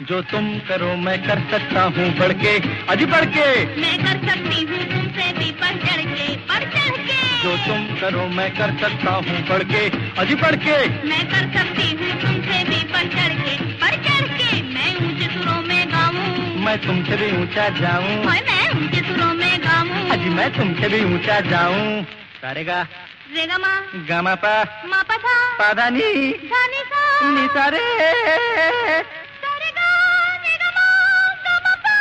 जो तुम करो मैं कर सकता हूँ बढ़ के, अजी बढ़ के। मैं कर सकती हूँ तुमसे भी बढ़ चढ़ के, बढ़ चढ़ के। जो तुम करो मैं कर सकता हूँ बढ़ के, अजी बढ़ के। मैं कर सकती हूँ तुमसे भी बढ़ चढ़ के, बढ़ चढ़ के। मैं ऊंचे सुरों में गाऊं, मैं तुमसे भी ऊंचा जाऊं। मैं ऊंचे सुरों में गाऊं, अजी मैं तुमसे भी ऊंचा जाऊं। सारेगा रेगा मा गामा पा मा पा धा पादा नी धा नी सा नी सारे सारेगा रेगा मा गा मा पा।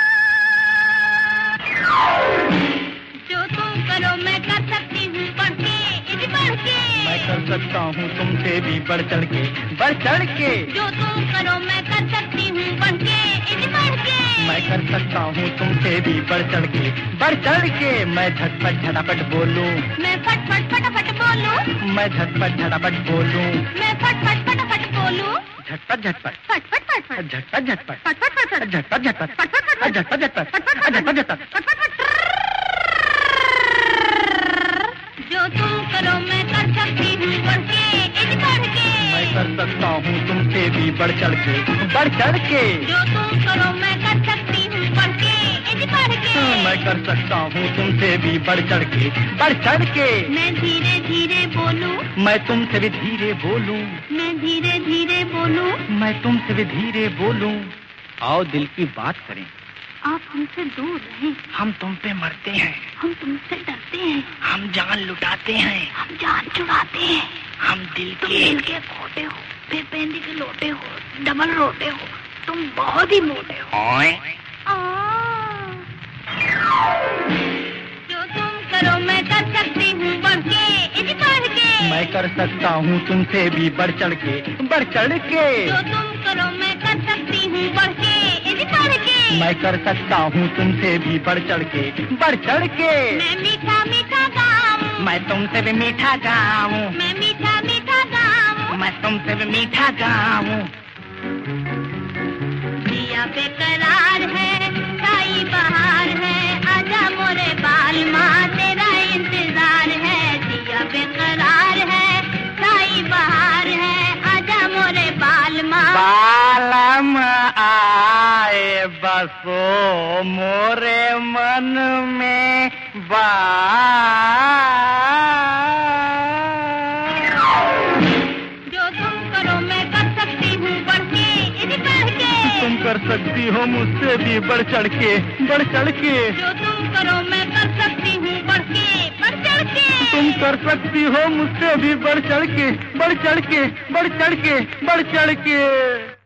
जो तुम करो मैं कर सकती हूँ बढ़ के, इधर बढ़ के। मैं कर सकता हूँ तुमसे भी बढ़ चढ़ के, बढ़ चढ़ के। जो तुम करो मैं कर सकती हूँ बढ़ के, इधर बढ़ के। मैं कर सकता हूँ तुमसे भी बढ़ चढ़ के, बढ़ चढ़ के। मैं झटपट झटापट बोलूं, मैं फटफट फटाफट बोलूं, मैं झटपट झटापट बोलूं। मैं फटफट फटाफट बोलूं, झटपट झटपट फटफट फटफट झटपट झटपट फटफट फटफट झटपट झटपट फटफट फटफट झटपट झटपट झटपट झटपट। फटफट फट। जो तुम करो मैं कर सकती हूँ बढ़ के, इधर बढ़ के। मैं कर सकता हूँ तुमसे भी बढ़ चढ़ के, बढ़ चढ़ के। जो तुम करो मैं कर सकती हूँ बढ़ के, इधर बढ़ के। मैं कर सकता हूँ तुमसे भी बढ़ चढ़ के, बढ़ चढ़ के। मैं धीरे धीरे बोलूं, मैं तुमसे भी धीरे बोलूं, मैं धीरे धीरे बोलूं। मैं तुमसे भी धीरे बोलूं। आओ दिल की बात करें, आप हमसे दूर रहें, हम तुम पे मरते हैं, हम तुमसे डरते हैं, हम जान लुटाते हैं, हम जान चुराते हैं। हम दिल तुम के दिल के खोटे हो, बेपेंदी के लोटे हो, डबल रोटे हो, तुम बहुत ही मोटे हो। ओए। जो तुम करो मैं कर सकती हूँ बढ़ के, इधर बढ़ के। मैं कर सकता हूँ तुमसे भी बढ़ चढ़ के, बढ़ चढ़ के। जो तुम करो मैं कर सकती हूँ बढ़ के, इधर बढ़ के। मैं कर सकता हूँ तुमसे भी बढ़ चढ़ के, बढ़ चढ़ के। मैं मीठा मीठा गाऊं, मैं तुमसे भी मीठा गाऊं, मैं मीठा मीठा गाऊं। मैं तुमसे भी मीठा गाऊं। जिया बेकरार है, साई बहार है, आजा मोरे बाल माँ तेरा इंतजार है। जिया बेकरार है, साई बहार है, आजा मोरे बाल माँ। बालम आए बसो मोरे मन में जो तुम करो मैं कर सकती हूँ बढ़ के, इधर बढ़ के। तुम कर सकती हो मुझसे भी बढ़ चढ़ के, बढ़ चढ़ के। जो तुम करो मैं कर सकती हूँ बढ़ के, बढ़ चढ़ के। तुम कर सकती हो मुझसे भी बढ़ चढ़ के, बढ़ चढ़ के, बढ़ चढ़ के, बढ़ चढ़ के।